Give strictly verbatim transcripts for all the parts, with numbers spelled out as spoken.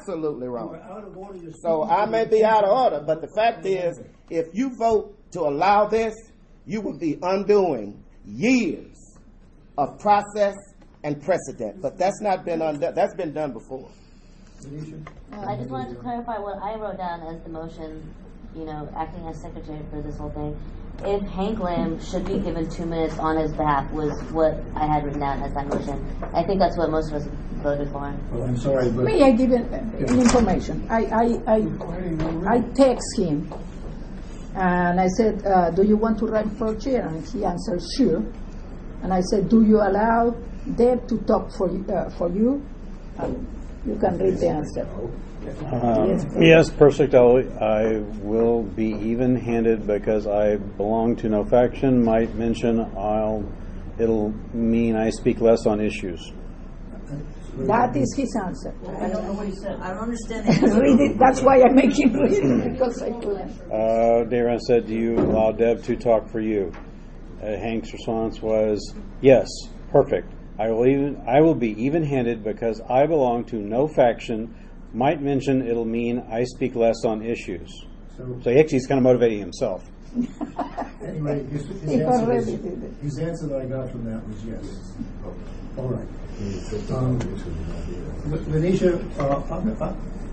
absolutely You wrong. are out of order. You're So speaking I to may the be out of attention order, but the of fact the is, member. if you vote to allow this, you will be undoing years of process and precedent. But that's not been undone. That's been done before. Venetia? I just wanted to clarify what I wrote down as the motion, you know, acting as secretary for this whole thing. If Hank Lamb should be given two minutes on his behalf was what I had written down as that motion. I think that's what most of us voted for. Oh, I'm sorry, but May I give an, an information? I, I, I, I text him and I said, uh, do you want to run for chair? And he answered, sure. And I said, do you allow Deb to talk for, you- uh, for you? And you can read the answer. Uh, Yes, yes, perfect. I'll, I will be even-handed because I belong to no faction. Might mention I'll. It'll mean I speak less on issues. That is his answer. I don't know what he said. I don't understand the answer. Read it. That's why I make him read it, because I couldn't. Uh, Daron said, "Do you allow Deb to talk for you?" Uh, Hank's response was, "Yes, perfect. I will even. I will be even-handed because I belong to no faction. Might mention it'll mean I speak less on issues." So, So he actually is kind of motivating himself. anyway, his, his, He answer already was, did it. his answer that I got from that was yes. All right. Um, V- Venetia, uh, I'm-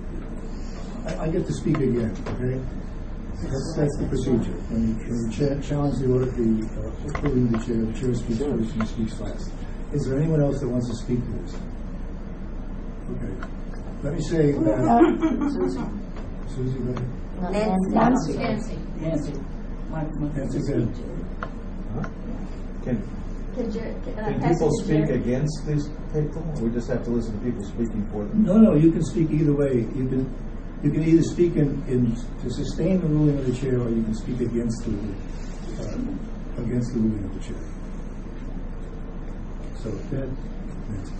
I, I get to speak again, okay? That's, that's the procedure. When you, when you cha- challenge the order, the, uh, approving the chair, the chair speaks first and speaks last. Is there anyone else that wants to speak to this? Okay. Let me say that, Susie, Susie, go ahead. No, Nancy. Nancy. Nancy. My, my Nancy, go ahead. Can, Can, Jer- can I can pass people it to speak Jerry? against these people? Or we just have to listen to people speaking for them? No, no, you can speak either way. You can, you can either speak in, in, to sustain the ruling of the chair, or you can speak against the, uh, against the ruling of the chair. So, Ted, Nancy.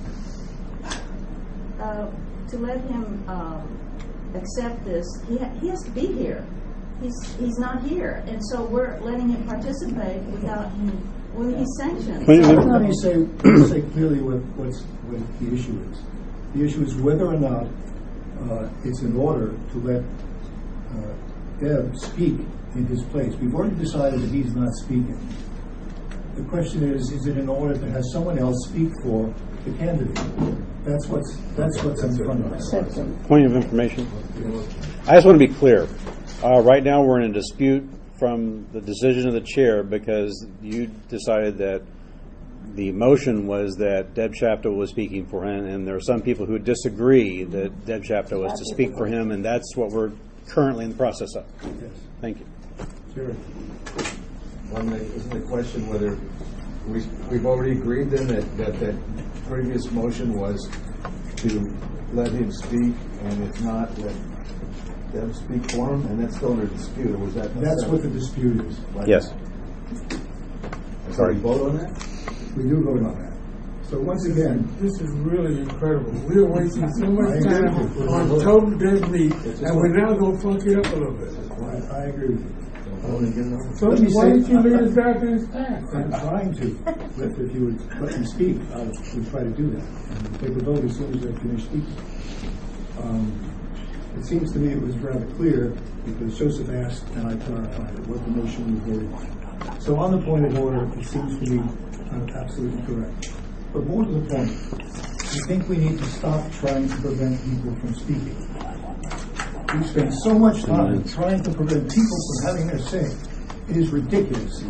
Uh, to let him um, accept this, he, ha- he has to be here. He's he's not here, and so we're letting him participate without him when he's sanctioned. Wait a So- minute. Let me say, let me say clearly what, what's, what the issue is. The issue is whether or not uh, it's in order to let uh, Deb speak in his place. We've already decided that he's not speaking. The question is, is it in order to have someone else speak for the candidate? That's what's, that's what's in front of us. Point of information. I just want to be clear. Uh, right now, we're in a dispute from the decision of the chair because you decided that the motion was that Deb Shapto was speaking for him, and there are some people who disagree that Deb Shapto was to speak for him, and that's what we're currently in the process of. Yes. Thank you. Sure. One, that- isn't the question whether we, we've already agreed then that, that that previous motion was to let him speak, and if not, let Deb speak for him, and that's still under dispute, or was that? That's what the dispute is. Yes. Sorry, vote on that? We do vote on that. So once again, This is really incredible. We're wasting so I much agree time with you. on total dead meat, and we're now going to funk it up a little bit. I, I agree with you. Vote and get it over. So Let me why say- didn't you lead us back to his task? I'm trying to, but if you would let me speak, I would try to do that. And take a vote as soon as I finish speaking. Um, It seems to me it was rather clear, because Joseph asked and I clarified what the motion was voted on. So on the point of order, it seems to me uh, absolutely correct. But more to the point, I think we need to stop trying to prevent people from speaking. We spend so much time trying to prevent people from having their say. It is ridiculous.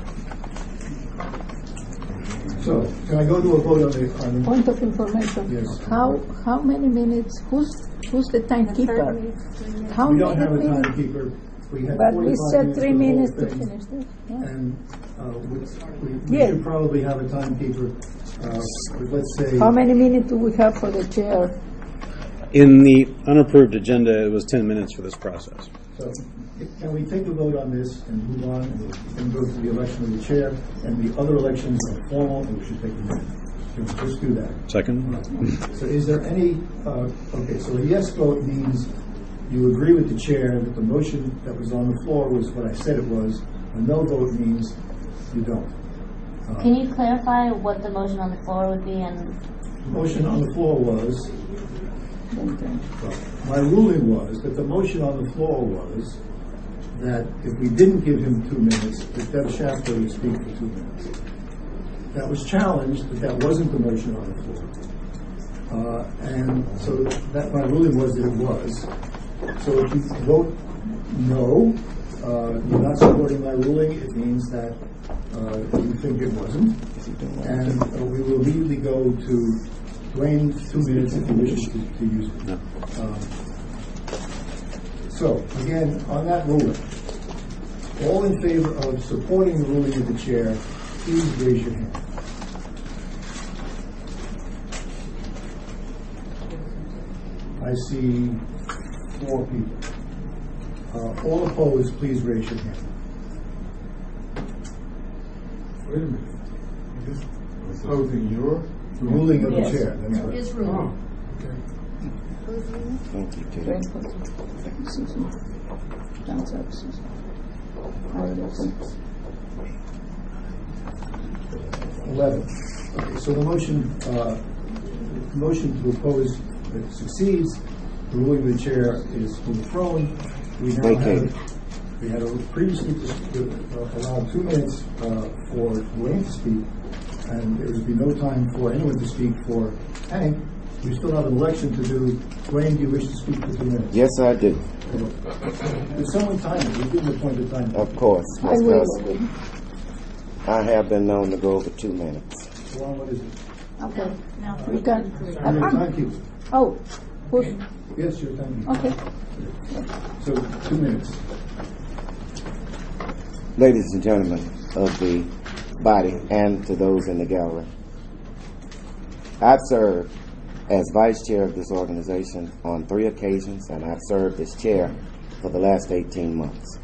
So, can I go to a vote on the, on the, Point of information. Yes. How, how many minutes, who's, who's the timekeeper? How we don't many have a minutes? timekeeper. We have But we forty-five said minutes three for the whole minutes to thing. finish this. Yeah. And uh, we, we, we Yeah. should probably have a timekeeper, uh, with, let's say, How many minutes do we have for the chair? In the unapproved agenda, it was ten minutes for this process. so can we take a vote on this and move on and, and go to the election of the chair, and the other elections are formal and we should take a vote. Can we just do that? Second? So is there any, uh, okay, so a yes vote means you agree with the chair that the motion that was on the floor was what I said it was. A no vote means you don't. Uh, Can you clarify what the motion on the floor would be? And The motion on the floor was, my ruling was that the motion on the floor was that if we didn't give him two minutes, that Deb Shafter would speak for two minutes. That was challenged, but that wasn't the motion on the floor. Uh, and so that my ruling was that it was. So if you vote no, uh, you're not supporting my ruling, it means that uh, you think it wasn't. And uh, we will immediately go to Dwayne, two minutes if he wishes to, to use it. No. Um, so, again, on that ruling, all in favor of supporting the ruling of the chair, please raise your hand. I see four people. Uh, all opposed, please raise your hand. Wait a minute. Opposing your? The ruling of Yes. the chair, that's right. His Oh, ruling. okay. Thank you, Ted. Dwayne Foster. Susan. Johnson, Susan. Anderson. Eleven. Okay, so the motion, uh, the motion to oppose that succeeds. The ruling of the chair is overthrown. We now Vacated. have, we had a previously dis- uh, allowed two minutes uh, for Dwayne to speak, and there would be no time for anyone to speak for Hank. We still have an election to do. Dwayne, do you wish to speak for two minutes? Yes, I do. There's someone time it. We give him a point of time. Of course. I Yes, will. because I have been known to go over two minutes. Ron, what is it? Okay. Now, We can. I'm your timekeeper. Oh, who's, Yes, your timekeeper. okay. So, two minutes. Ladies and gentlemen of the body and to those in the gallery, I've served as vice chair of this organization on three occasions, and I've served as chair for the last eighteen months.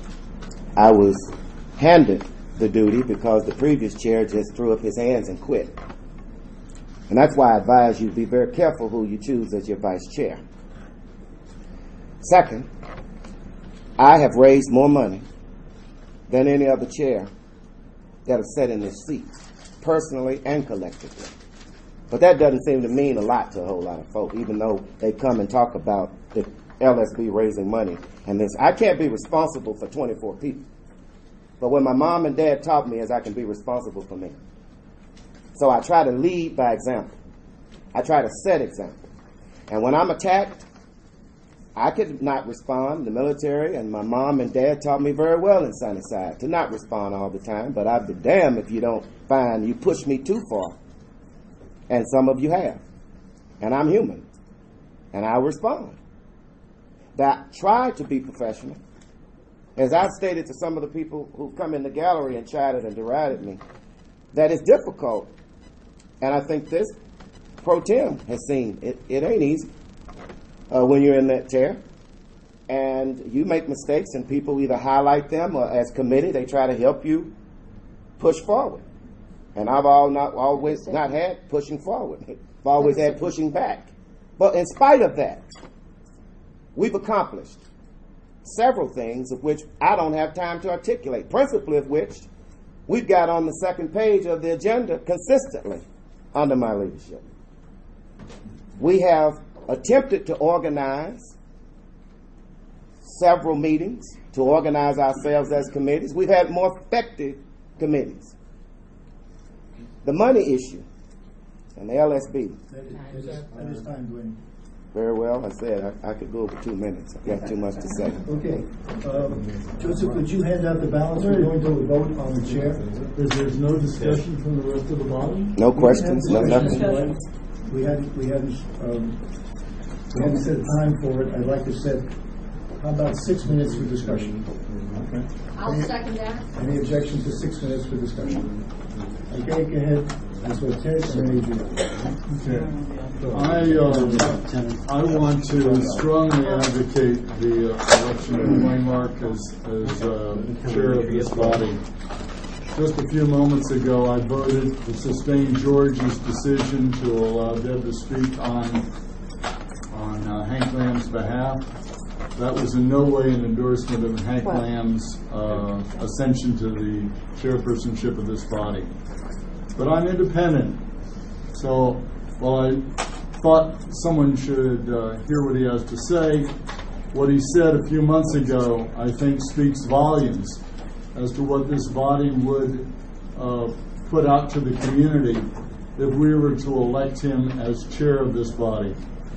I was handed the duty because the previous chair just threw up his hands and quit. And that's why I advise you to be very careful who you choose as your vice chair. Second, I have raised more money than any other chair that have sat in this seat, personally and collectively. But that doesn't seem to mean a lot to a whole lot of folk, even though they come and talk about the L S B raising money and this. I can't be responsible for twenty-four people. But what my mom and dad taught me is I can be responsible for me. So I try to lead by example. I try to set example. And when I'm attacked, I could not respond. The military and my mom and dad taught me very well in Sunnyside to not respond all the time, but I'd be damned if you don't find you push me too far. And some of you have. And I'm human. And I'll respond. That try to be professional. As I've stated to some of the people who've come in the gallery and chided and derided me, that it's difficult. And I think this pro tem has seen it, it ain't easy uh, when you're in that chair. And you make mistakes and people either highlight them or as committee, they try to help you push forward. And I've all not always not had pushing forward. I've always had pushing back. But in spite of that, we've accomplished several things of which I don't have time to articulate, principally of which we've got on the second page of the agenda consistently under my leadership. We have attempted to organize several meetings, to organize ourselves as committees. We've had more effective committees. The money issue and the L S B. That is, that is time, Dwayne. Very well, I said I, I could go over two minutes. I've got too much to say. Okay. Um, Joseph, could you hand out the balance? We're going to vote on the chair. There's, there's no discussion from the rest of the body? No questions, no nothing. We hadn't, we hadn't, um, we hadn't set a time for it. I'd like to set, how about six minutes for discussion? Okay. I'll second that. Any objection to six minutes for discussion? Okay, go ahead. That's what Ted and Adrian. I, uh, I want to strongly advocate the uh, election of Wayne Mark as, as uh, chair of this body. Just a few moments ago, I voted to sustain George's decision to allow Deb to speak on, on uh, Hank Lamb's behalf. That was in no way an endorsement of Hank Lamb's uh, ascension to the chairpersonship of this body. But I'm independent, so while I thought someone should uh, hear what he has to say. What he said a few months ago, I think, speaks volumes as to what this body would uh, put out to the community if we were to elect him as chair of this body.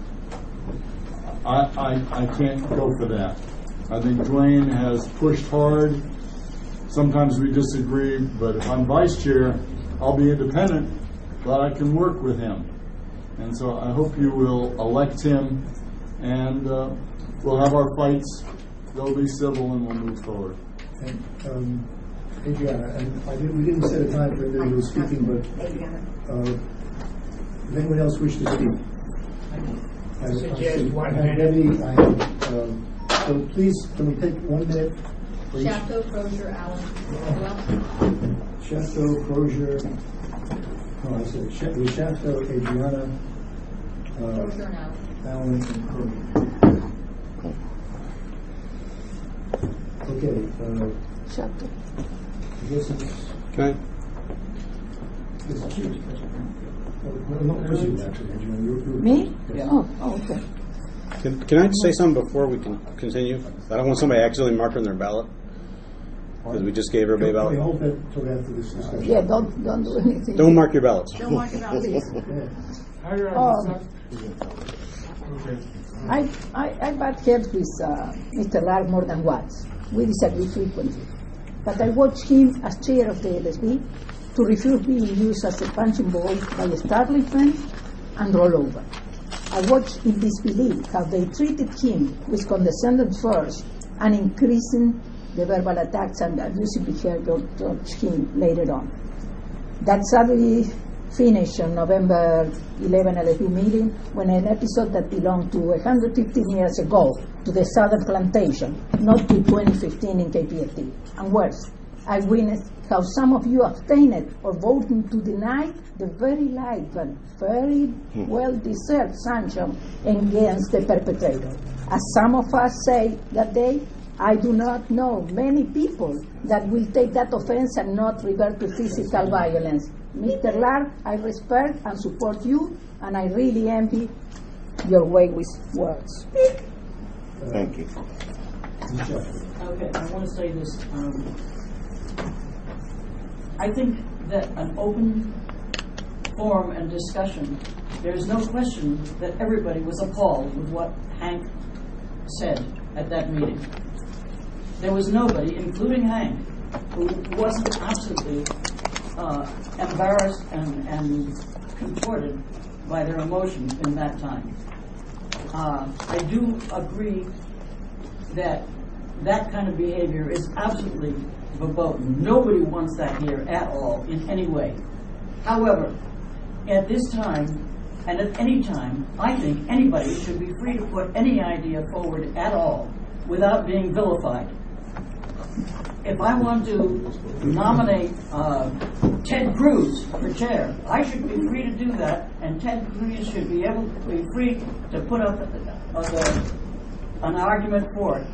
I, I, I can't go for that. I think Dwayne has pushed hard. Sometimes we disagree, but if I'm vice chair, I'll be independent, but I can work with him. And so I hope you will elect him, and uh, we'll have our fights. They'll be civil, and we'll move forward. And, um, Adriana, and I didn't, we didn't set a time for individual speaking, but uh, if anyone else wishes to speak. I, I, Suggest one I have minute. Debbie, I have, um, so please, can we take one minute? Please? Chateau, Crozier, Allen. Well, Chateau, Crozier, no, I said Ch- we Chateau, Adriana, uh, Crozier and Allen. Allen, and Crozier. Okay, uh, Shut up. I guess it's, Can I? it's you. Oh, no, no, it was you, actually, Adriana. You- you- Me? Yes. Oh, oh, okay. Can, can I say something before we can continue? I don't want somebody accidentally marking their ballot, because we just gave everybody a Can we ballot. hold that till after this discussion? Yeah, don't don't do anything. Don't mark your ballots. Don't mark it out, please. Yeah. Oh. I, I, I butt heads with uh, Mister Lark more than once. We disagree frequently. But I watched him as chair of the L S B to refuse being used as a punching ball by establishment and rollover. I watched in disbelief how they treated him with condescendence first and increasing the verbal attacks and abusive behavior towards him later on. That sadly finished on November eleventh L S B meeting when an episode that belonged to one hundred fifteen years ago to the Southern Plantation, not to twenty fifteen in K P F T. And worse, I witnessed how some of you abstained or voted to deny the very light and very well-deserved sanction against the perpetrator. As some of us say that day, I do not know many people that will take that offense and not revert to physical violence. Mister Lark, I respect and support you, and I really envy your way with words. Thank you. Okay, I want to say this. Um, I think that an open forum and discussion, there's no question that everybody was appalled with what Hank said at that meeting. There was nobody, including Hank, who wasn't absolutely uh, embarrassed and, and contorted by their emotions in that time. Uh, I do agree that that kind of behavior is absolutely verboten. Nobody wants that here at all in any way. However, at this time and at any time, I think anybody should be free to put any idea forward at all without being vilified. If I want to nominate uh, Ted Cruz for chair, I should be free to do that, and Ted Cruz should be able to be free to put up uh, the, an argument for it.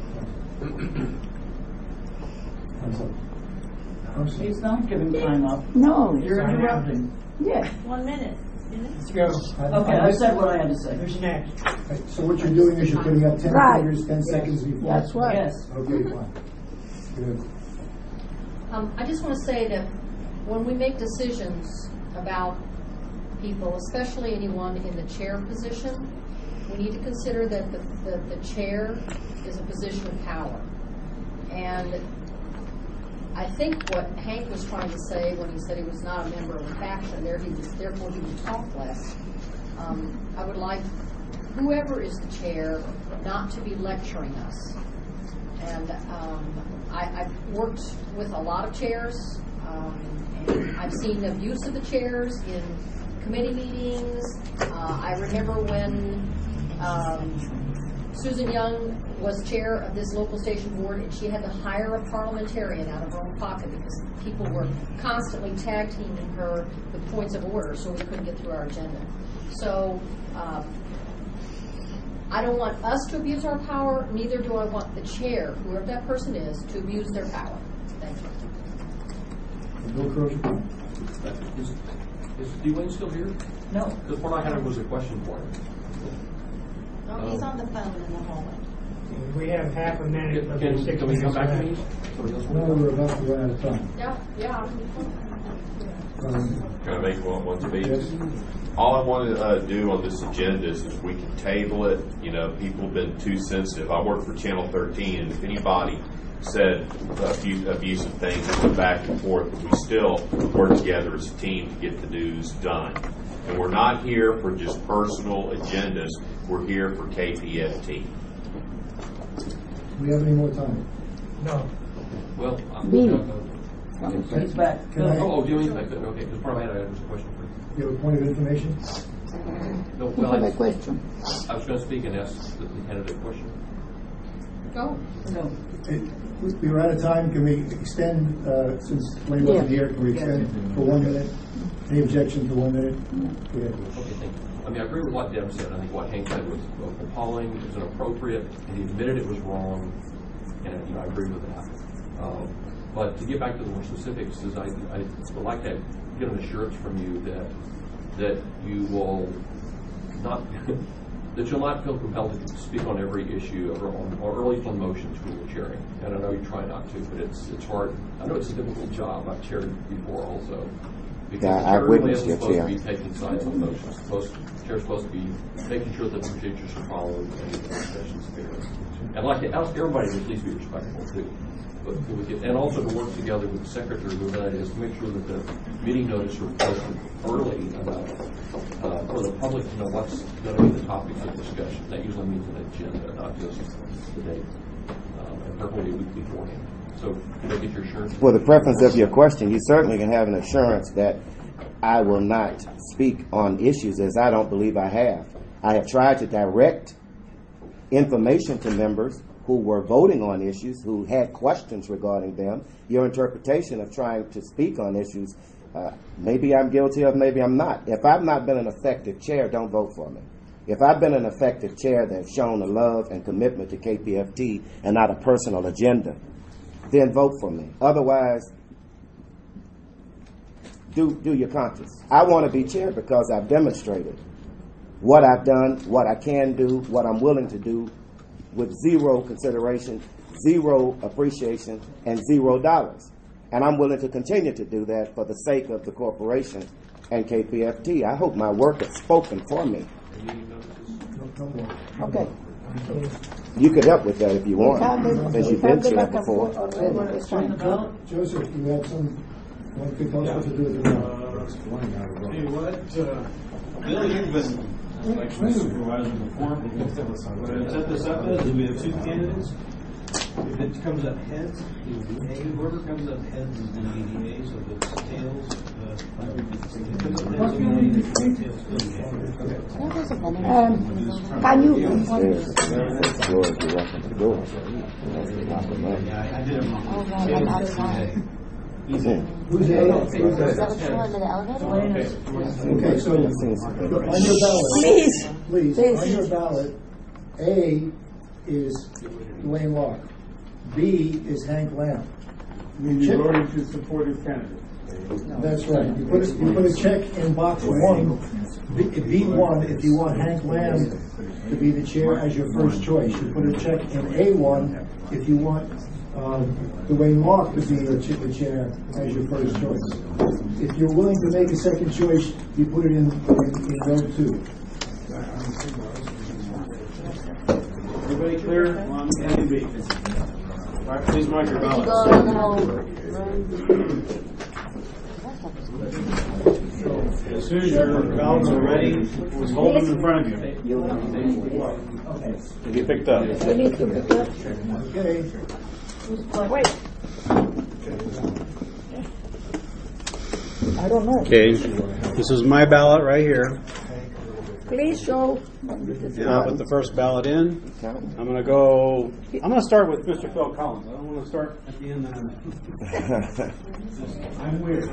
He's not giving time up. No. You're interrupting. Yeah. One minute. Let's go. Okay, I said what I had to say. Who's next? Right, so what you're doing is you're putting up ten Right. fingers, ten seconds before. That's right. Yes. Okay, fine. Good. Um, I just want to say that when we make decisions about people, especially anyone in the chair position, we need to consider that the, the, the chair is a position of power. And I think what Hank was trying to say when he said he was not a member of a faction, there he was, therefore he would talk less. Um, I would like whoever is the chair not to be lecturing us. And um, I, I've worked with a lot of chairs, um, and I've seen abuse of the chairs in committee meetings. Uh, I remember when um, Susan Young was chair of this local station board, and she had to hire a parliamentarian out of her own pocket because people were constantly tag teaming her with points of order, so we couldn't get through our agenda. So uh, I don't want us to abuse our power, neither do I want the chair, whoever that person is, to abuse their power. Thank you. Bill Crozier. Is Dwayne still here? No. Because what I had was a question for him. No, he's on the phone in the hallway. We have half a minute. Can, but can, there's six can we come minutes back to left. these? Somebody else No, want we're about to run out of time. Yeah, yeah. Um, Can I make one, one speech? Yes. All I want to uh, do on this agenda is if we can table it. You know, people have been too sensitive. I work for Channel thirteen, and if anybody said a few abusive things, we go back and forth, but we still work together as a team to get the news done. And we're not here for just personal agendas. We're here for K P F T. Do we have any more time? No. Well, I'm, B. uh, He's back. Can I, oh, oh, Dwayne's back there. Okay, because part of that I had was a question for you. you have a point of information? No, You well, have I, a question. I was going to speak and ask the candidate a question. Go. No. It- we- We were out of time. Can we extend, uh, since Lane wasn't Yeah. here, can we extend for one minute? Any objection to one minute? Go ahead. Okay, thank you. I mean, I agree with what Deb said. I think what Hank said was appalling, it was inappropriate, and he admitted it was wrong, and, you know, I agree with that. Um, but to get back to the more specifics, is I, I would like to get an assurance from you that that you will not that you'll not feel compelled to speak on every issue or, on, or at least on motions when you're chairing. And I know you try not to, but it's it's hard. I know it's a difficult job. I've chaired before also. Because Yeah, the I chair really witnessed isn't your supposed chair. to be taking sides on motions. Supposed, the chair's supposed to be making sure that the procedures are followed and the discussion's fair. And like to ask everybody to please be respectful too. But we get, and also to work together with the secretary, who that is, to make sure that the meeting notice are posted early about, uh, for the public to know what's going to be the topics of discussion. That usually means an agenda, not just the date, um, and preferably a week beforehand. So, can I get your assurance? For the preference of your question, you certainly can have an assurance that I will not speak on issues as I don't believe I have. I have tried to direct information to members who were voting on issues, who had questions regarding them. Your interpretation of trying to speak on issues, uh, maybe I'm guilty of, maybe I'm not. If I've not been an effective chair, don't vote for me. If I've been an effective chair that's shown a love and commitment to K P F T and not a personal agenda, then vote for me. Otherwise, do do your conscience. I want to be chair because I've demonstrated what I've done, what I can do, what I'm willing to do, with zero consideration, zero appreciation, and zero dollars. And I'm willing to continue to do that for the sake of the corporation and K P F T. I hope my work has spoken for me. Okay. You could help with that if you want, since you've been chair before. Joseph, you have some, what could tell us what to do with the Uh, Hey, what, uh, Bill, you've been election supervisor before. What I set this up as, is we have two candidates. If it comes up heads, it will be A. Whoever comes up heads is going to be the A, so if it's tails, uh, if it comes up heads, it's going to be A, tails, it's going to be A. Um, can you? George, you're welcome to do it. Yeah, I did it wrong. Oh, God, I'm out of time. Who's A? Is that what you want in the elevator? Okay, so on your ballot, Please. please, Please. on your ballot, A is Dwayne Locke, B is Hank Lamb. You're voting to support his candidate. That's right. You put a, you put a check in box one, B, B one, if you want Hank Lamb to be the chair as your first choice. You put a check in A one if you want um, Dwayne Locke to be your ch- the chair as your first choice. If you're willing to make a second choice, you put it in, in, in row two. Everybody clear on A and B? All right, please mark your Did you ballots. go around the whole room? As soon as your ballots are ready, hold them in front of you. To be picked up. We need to pick up. Okay. Wait. I don't know. Okay, this is my ballot right here. Please show. Now put the first ballot in. I'm going to go, I'm going to start with Mister Phil Collins. I don't want to start at the end. Then I'm weird.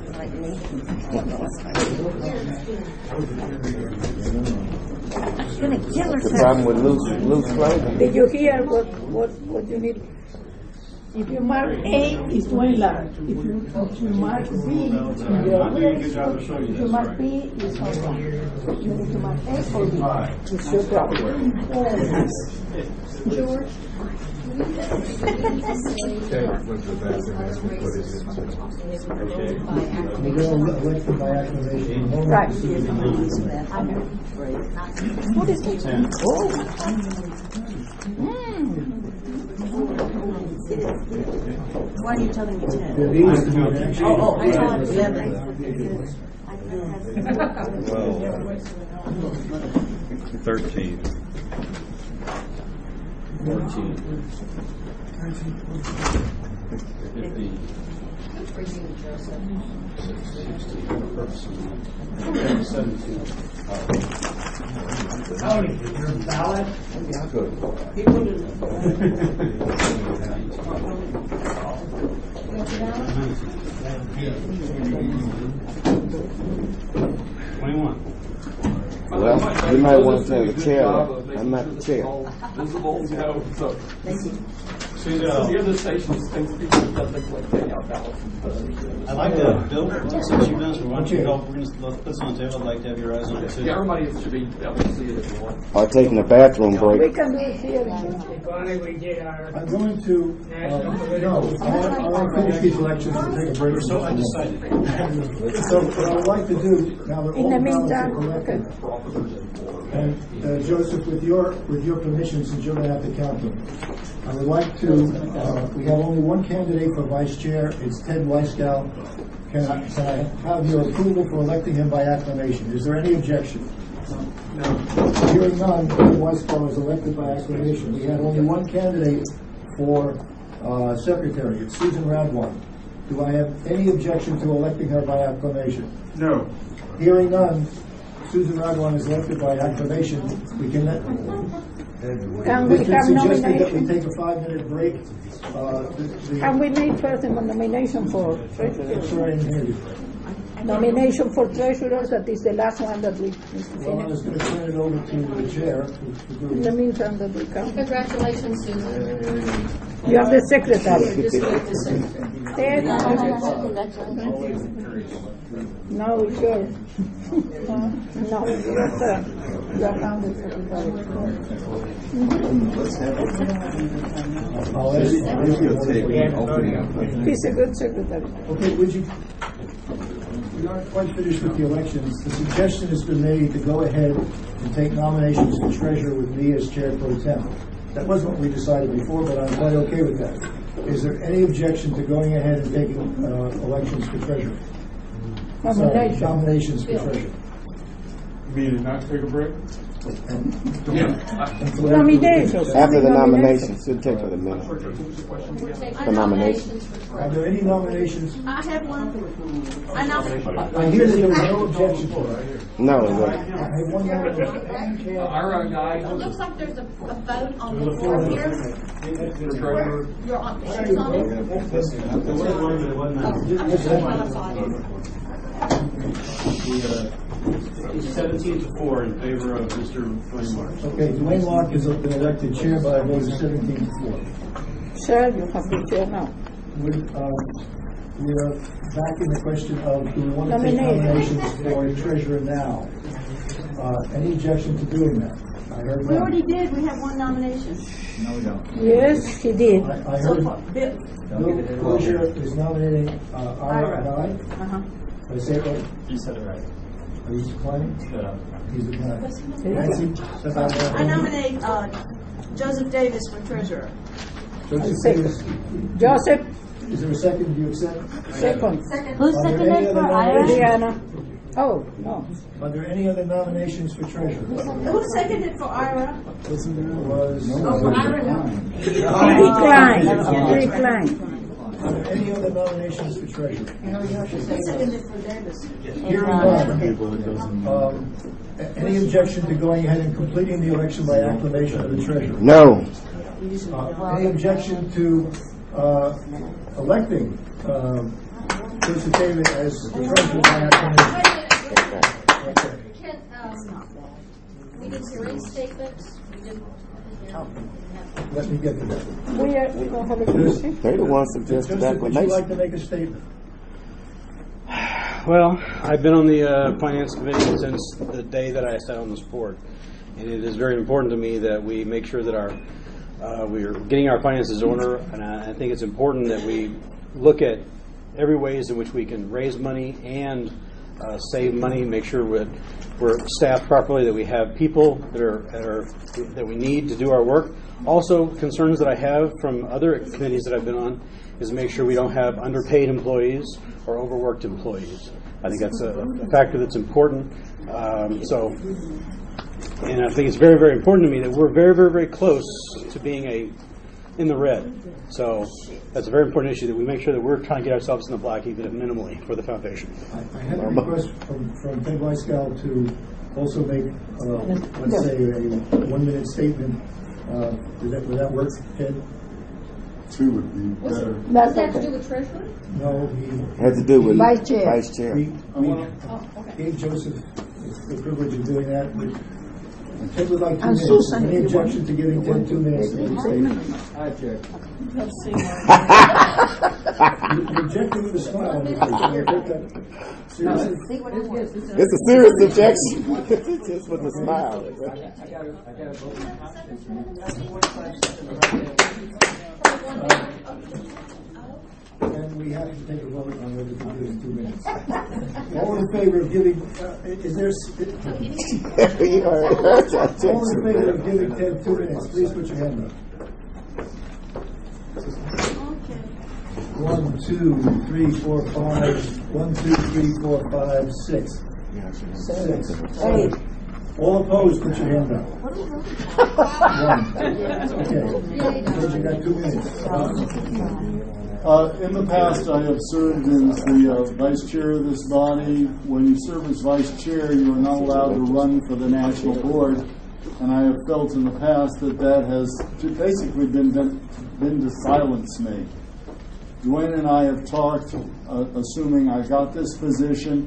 I'm gonna kill The herself. problem with loose, loose clothing. Did you hear what, what, what you need? If you mark A, it's too large. If you, if you mark B, it's in the other place. If you mark B, it's all wrong. You need to mark A or B. It's your problem. George? Elected by acclamation. Right. What is it? Oh. Mm. Why are you telling me ten? There needs to be an action. Oh, oh, I told him eleven. Thirteen. Fourteen. Fifteen. For you, Joseph. Seventeen. Tony, is your ballot? He put it. Twenty-one. Well, you might want to tell the chair that I'm not the chair. Visible, you know, so. See, The uh, other stations, things people don't think like they have ballots. I'd like to, Bill, since you've done this, why don't you help, we're gonna let's put this on the table, I'd like to have your eyes on it too. Yeah, everybody should be able to see it if you want. Or taking a bathroom We break. can do it here. Finally, we get our I'm going to, uh, no, I want, I want to finish these elections and take a break. So undecided. So what I would like to do, now that In all the the ballots are meantime, collected, okay. and uh, Joseph, with your, with your permission, since you're going to have to count them, I would like to, uh, we have only one candidate for vice chair, it's Ted Weiskow. Can I, can I have your approval for electing him by acclamation? Is there any objection? No. Hearing none, Ted Weiskow is elected by acclamation. We had only one candidate for uh, secretary, it's Susan Radwan. Do I have any objection to electing her by acclamation? No. Hearing none, Susan Radwan is elected by acclamation. We can let. Can we It's have been suggested that we nomination? take a five-minute break. Uh, the- the- Can we make first a nomination for treasurer? Sorry, I didn't hear you. Nomination for treasurers, that is the last one that we need to Well, I was finish. going to turn it over to the chair. to- to do In the meantime, that we come. Congratulations, Susan. You are the secretary. Just like the secretary. Ted, Congratulations. no, it's yours. No, it's your turn. You are now the secretary. I'll ask- I'll ask you. He's a good secretary. Okay, would you, we aren't quite finished with the elections. The suggestion has been made to go ahead and take nominations for treasurer with me as chair pro tem. That wasn't what we decided before, but I'm quite okay with that. Is there any objection to going ahead and taking uh, elections for treasurer? Sorry, Nomination. Nominations for treasurer. You mean not take a break? Nominations. After the nomination, should take for the minute. We're taking For nomination. nominations for Are treasurer. there any nominations? I have one. I know. I hear that there was no objection to it. No, it I wasn't. have one nomination. Our guy, It looks like there's a, a vote on the floor here. for treasurer, You're on, she's on it. Seventeen to four in favor of Mister Dwayne Marks. Okay, Dwayne Locke has been elected chair by a vote of seventeen to four. Sir, you have the chair now. We, uh, we are back in the question of, do we want to take Nomination. nominations for a treasurer now? Uh, any objection to doing that? I heard We none. already did, we have one nomination. No, we don't. Yes, he did. I, I So heard far, Bill. Bill Crozier is nominating, uh, Ira and I. Uh-huh. Did I say it right? You said it right. Are you declining? Shut up. He's declining. Nancy? step out there. I nominate, uh, Joseph Davis for treasurer. Joseph Second. Davis. Joseph, Is there a second? Do you accept? second. Who's Are there any seconded other for Ira? nominations? Diana. Oh, no. Are there any other nominations for treasurer? Who seconded for Ira? Was. Oh, for Ira, no. Decline, decline. Are there any other nominations for treasurer? Who seconded for Davis? Hearing none. Um, a- Any objection to going ahead and completing the election by acclamation of the treasurer? No. Uh, Any objection to uh, electing uh, Joseph David as the treasurer by acclamation? Okay. Ken, um, we did three statements. We did Let me get to that. We are, we don't have a question. They the ones suggested Joseph, would you acclamation. like to make a statement? Well, I've been on the uh, finance committee since the day that I sat on this board, and it is very important to me that we make sure that our uh, we are getting our finances in order. And I, I think it's important that we look at every ways in which we can raise money and uh, save money. Make sure we're, we're staffed properly, that we have people that are, that are that we need to do our work. Also, concerns that I have from other committees that I've been on is make sure we don't have underpaid employees or overworked employees. I think that's a, a factor that's important. Um, so, and I think it's very, very important to me that we're very, very, very close to being a in the red. So that's a very important issue that we make sure that we're trying to get ourselves in the black, even if minimally, for the foundation. I, I had a request from, from Ted Weisgal to also make, uh, let's say, a one-minute statement. Uh, would, that, would that work, Ted? Two would be better. Does that have to do with treasurer? No, he Had to do with Vice Chair. Vice Chair. We, we Oh, okay. gave Joseph the privilege of doing that. But Ted would like two And minutes. Susan, Any if you objection want- to giving Ted two minutes to make a statement? I object. You you objected with a smile. because you take that seriously. See what I want. It's a serious objection. Just with a smile. I gotta, I gotta vote. And we have to take a vote on whether to do it in two minutes. All in favor of giving, uh, is there, s- You heard that all in favor of objection. giving Ted two minutes, please put your hand up. One, two, three, four, five. One, two, three, four, five, six. Six. Eight. All opposed, put your hand up. One. Okay. Because you got two minutes. Uh, in the past, I have served as the uh, vice chair of this body. When you serve as vice chair, you are not allowed to run for the national board. And I have felt in the past that that has basically been been to silence me. Dwayne and I have talked, uh, assuming I got this position,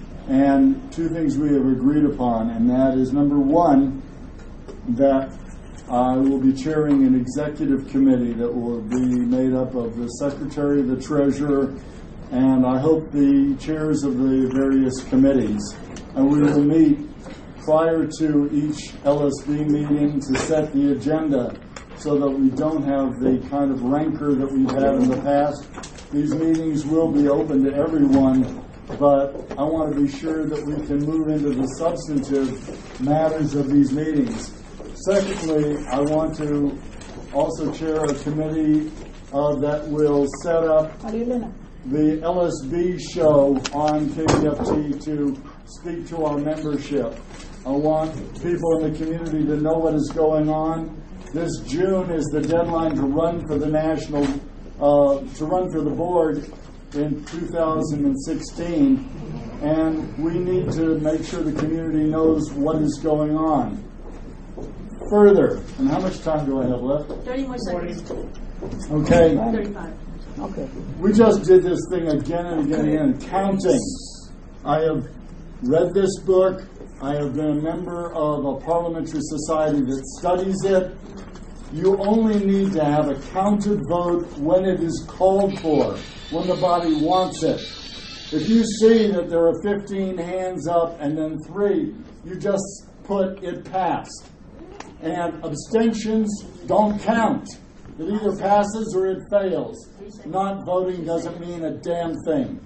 and two things we have agreed upon, and that is number one, that I will be chairing an executive committee that will be made up of the secretary, the treasurer, and I hope the chairs of the various committees. And we will meet prior to each L S B meeting to set the agenda so that we don't have the kind of rancor that we've had in the past. These meetings will be open to everyone, but I want to be sure that we can move into the substantive matters of these meetings. Secondly, I want to also chair a committee uh, that will set up the L S B show on K P F T to speak to our membership. I want people in the community to know what is going on. This June is the deadline to run for the national, uh, to run for the board in two thousand sixteen, and we need to make sure the community knows what is going on. Further, and how much time do I have left? Thirty more seconds. Okay. Thirty-five. Okay. We just did this thing again and again and again, counting. I have read this book. I have been a member of a parliamentary society that studies it. You only need to have a counted vote when it is called for, when the body wants it. If you see that there are fifteen hands up and then three, you just put it passed. And abstentions don't count. It either passes or it fails. Not voting doesn't mean a damn thing.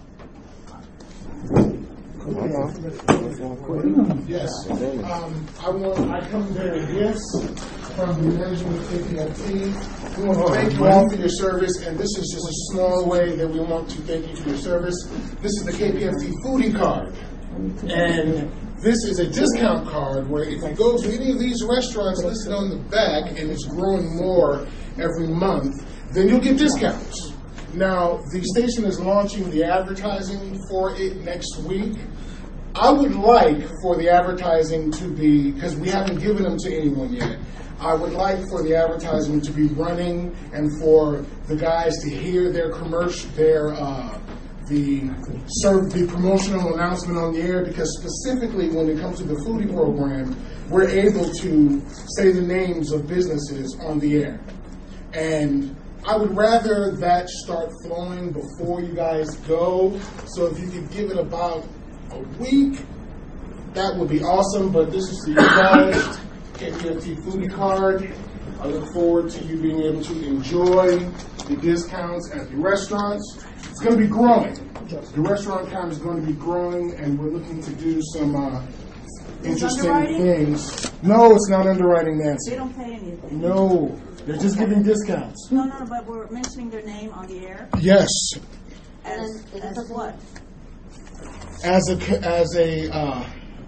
Yes. Um, I want. I come bearing gifts from the management of K P F T. We want to thank you all for your service, and this is just a small way that we want to thank you for your service. This is the K P F T foodie card, and this is a discount card where if you go to any of these restaurants listed on the back, and it's growing more every month, then you'll get discounts. Now, the station is launching the advertising for it next week. I would like for the advertising to be, because we haven't given them to anyone yet, I would like for the advertising to be running and for the guys to hear their commercial, their uh, the serve the promotional announcement on the air, because specifically when it comes to the foodie program, we're able to say the names of businesses on the air. And I would rather that start flowing before you guys go. So if you could give it about a week, that would be awesome. But this is the guys, K P F T foodie card. I look forward to you being able to enjoy the discounts at the restaurants. It's going to be growing. The restaurant count is going to be growing, and we're looking to do some uh, interesting things. No, it's not underwriting, Nancy. They don't pay anything. No, they're just giving discounts. No, no, but we're mentioning their name on the air. Yes, As, as what? as a co- as a uh,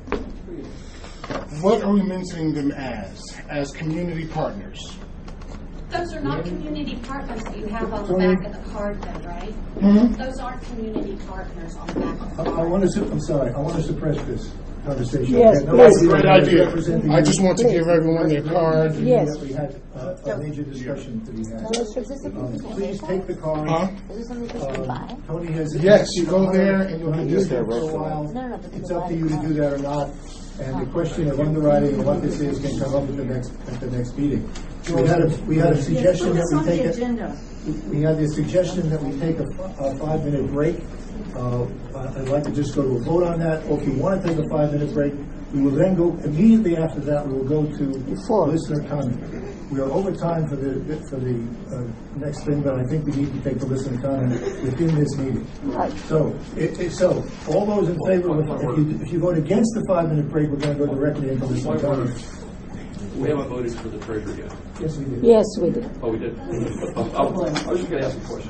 what are we mentioning them as? As community partners. Those are not community partners that you have on the back of the card, then, right? Mm-hmm. Those aren't community partners on the back of the I, card. I want to. Su- I'm sorry. I want to suppress this conversation. Yes, Okay, no, That's a please. great idea. representing I you. just want to give everyone their card. Yes. We had uh, a major discussion to be had. Is this something Um, we can please pay take for? the card. Huh? Is this something we can buy? Tony has. Yes, you go there and you'll Tony get used your it for a restaurant. while. No, no, but It's the up to you to do that or not. And the question of underwriting and what this is can come up at the next at the next meeting. We had a we had a Yes, suggestion put that this we on the take a, agenda. we had the suggestion that we take a, f- a five minute break. Uh, I'd like to just go to a vote on that. Or if you want to take a five minute break, we will then go immediately after that. We will go to listener comment. We are over time for the for the uh, next thing, but I think we need to take the listener comment within this meeting. Right. So, it, it, so all those in favor of if you if you vote against the five minute break, we're going to go directly into listener comment. We haven't voted for the treasurer yet. Yes, we did. Yes, we do. Oh, we did? Oh, I was I was just going to ask a question.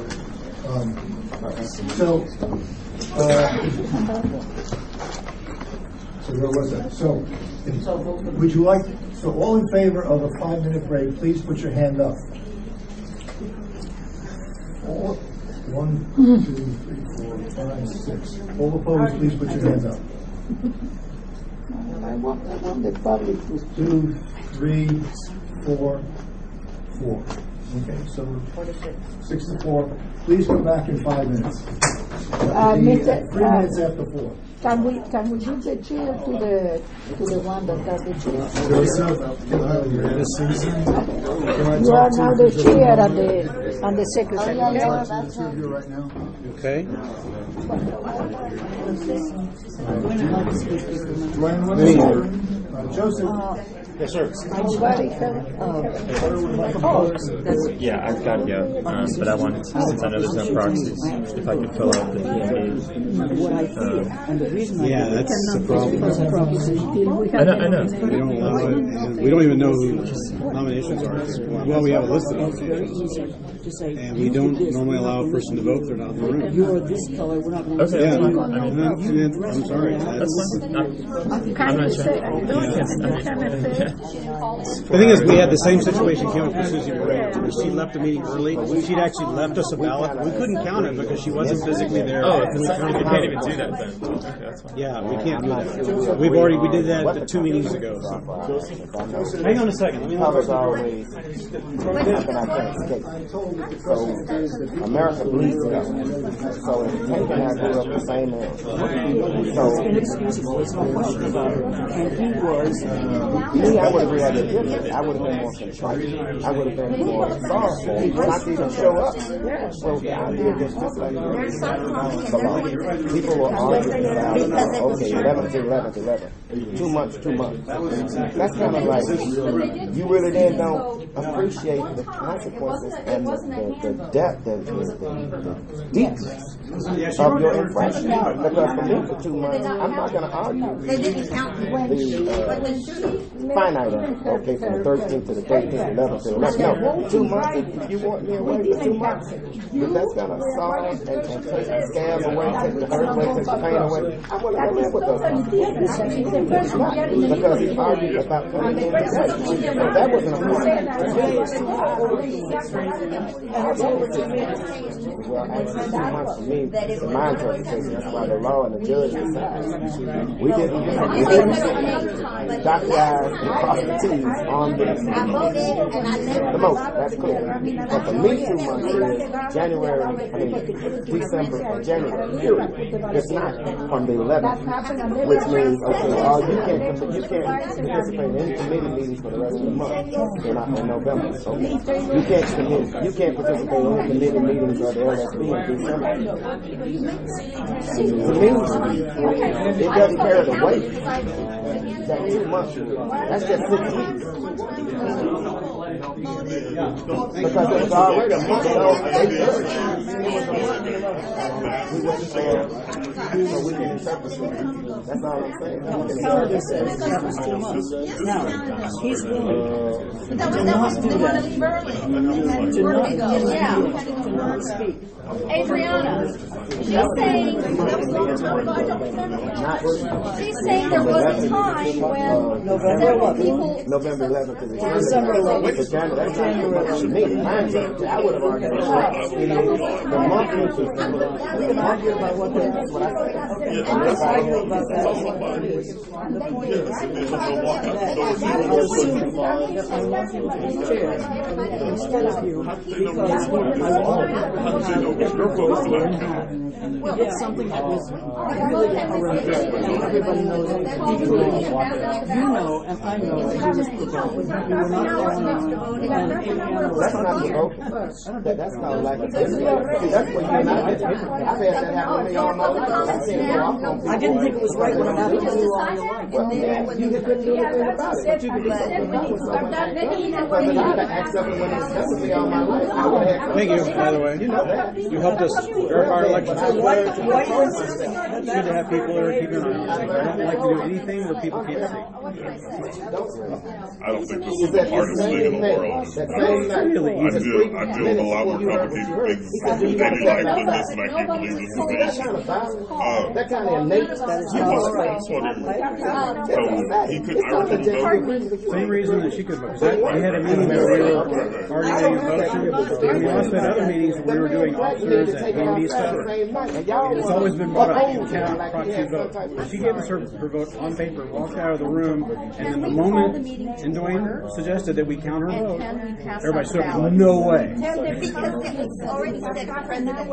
Um, so, uh, so where was that? So, if- would you like, so all in favor of a five-minute break, please put your hand up. All, one, two, three, four, five, six. All opposed, please put your hands up. I want, I want the public to. Two, three, four, four. Okay, so six to four. Please come back in five minutes. Uh, The, Mister Three uh, minutes after four. Can we can we give the chair to the to the one that does the chair? You are now the chair and the and the secretary. Oh, yeah, yeah, that's right. right now. Okay. Uh, Joseph. Yes, sir. Anybody have? Oh, yeah, I've got to go, um, but I wanted to, since I know there's no proxies, if I could fill out the P M What I A. feel, and the reason why Yeah, we that's cannot the problem. discuss proxies until we I have know, I know. We don't allow it. and We don't even know who nominations are. Well, we have a list of It's very nominations. easy to say. And we you don't do this, normally we're not allow a gonna person to listen vote if they're not in the room. You're this color, we're not going to Okay, Yeah, that's and fine. I mean, I'm, I'm sorry. That's That's, fine. I'm, Can I'm you not say, sure. you don't have, you cannot say. the thing is, we had the same situation came up with Susie Moran, where she left the meeting early. She'd actually left us a ballot. We couldn't count it because she wasn't physically there. Oh, We you couldn't can't count even it. do that then. Okay, that's fine. Yeah, we can't do that. We've already, we did that two meetings ago. So. Hang on a second. Let me Colors know. always something I can't escape. So America bleeds together. So if Hank and I grew up the same age. So Inexcusable, there's no question about it. And he was, me, I would have reacted differently. I would have been more contrite. I would have been more sorrowful. Not to even show up. So the idea is just like people will argue about, okay, eleven to eleven to eleven. Two months, two months. That's kind of like, you really then don't appreciate the consequences and the, the, the depth and the, the, the deepness of your infraction. Because for me, for two months, I'm not going to argue They didn't count when she, the when she. uh, finite end. Okay, from the thirteenth to the thirteenth, eleventh to the eleventh. No, two months, if you want me away for two months, if that's going to solve and, and take the scales away, take the hurt away, take the pain away, I want to live with those things. Because he argued about coming in the place. So that wasn't a problem. Well, actually, two months for me, in my interpretation, that's why the law and the judge decide. We didn't, we didn't dot the I's and cross the T's on this. I voted and I never the motion, that's clear. But the Me Too month is January, I mean, December or January, period. It's not from the eleventh, which means, okay, oh, you can't, you can't participate in any committee meetings for the rest of the month in, in November. Okay. You can't commit, you can't participate in any committee meetings or the L S B in December. To me, it doesn't carry the weight that two months, that's just six weeks. Because it's already a month ago. We wasn't there, so we can interpret it. That's all I'm saying. Calendar says that was two months. Now, he's willing to not do that. To not, to not speak. Adriana, she's saying, she's saying there was a time when several people. November eleventh is December eleventh. That's January. To me, I would have argued the month is December. We can argue about what that is. I'm not arguing about that. The point is that I assume that I want you to be chair instead of you because I want well, it's something that was really horrendous. Everybody knows it. You know, and I know that he was provoked. We were not going on. That's not provoking. That's not like a See, that's what you're not. I've had that happen to me all my life. I didn't think it was right when it happened to you all your life. Well, yeah, you couldn't do anything about it. But you could do something about it. Because if I had accepted when it's necessary all my life, I would have. Thank you, by the way. You know that. You helped us verify our elections. It's good to have people that are keeping an eye on things. I don't like to do anything where people can't see. I don't think this is the hardest thing in the world. I feel, I feel a lot more complicated things than like with this, and I can't believe this is the issue. Uh, that kind of innate. He wasn't responding. So he could, I remember. Same reason that she could vote. We had a meeting where we were arguing about and we also had other meetings where we were doing officers and P M D stuff. It's always been brought up, you cannot proxy vote. But she gave us her, her vote on paper, walked out of the room, and then the moment, and Dwayne suggested that we count her vote, everybody stood up, no way. Because it was already said to President